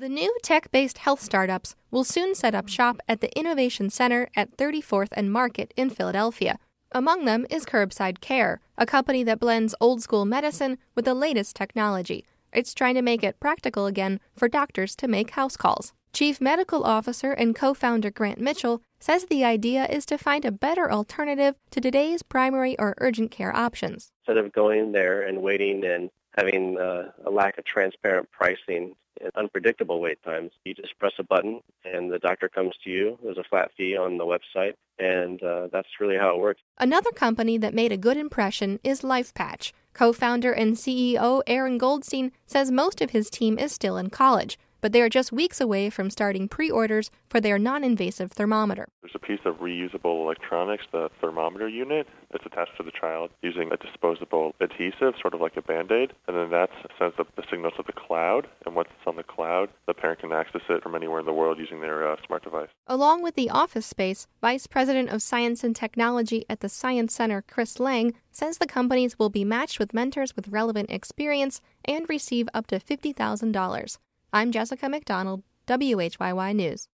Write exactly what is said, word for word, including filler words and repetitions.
The new tech-based health startups will soon set up shop at the Innovation Center at thirty-fourth and Market in Philadelphia. Among them is Curbside Care, a company that blends old-school medicine with the latest technology. It's trying to make it practical again for doctors to make house calls. Chief Medical Officer and co-founder Grant Mitchell says the idea is to find a better alternative to today's primary or urgent care options. Instead of going there and waiting and having uh, a lack of transparent pricing and unpredictable wait times, you just press a button and the doctor comes to you. There's a flat fee on the website, and uh, that's really how it works. Another company that made a good impression is LifePatch. Co-founder and C E O Aaron Goldstein says most of his team is still in college, but they are just weeks away from starting pre-orders for their non-invasive thermometer. There's a piece of reusable electronics, the thermometer unit, that's attached to the child using a disposable adhesive, sort of like a Band-Aid, and then that sends the, the signal to the cloud, and once it's on the cloud, the parent can access it from anywhere in the world using their uh, smart device. Along with the office space, Vice President of Science and Technology at the Science Center, Chris Lang, says the companies will be matched with mentors with relevant experience and receive up to fifty thousand dollars. I'm Jessica McDonald, W H Y Y News.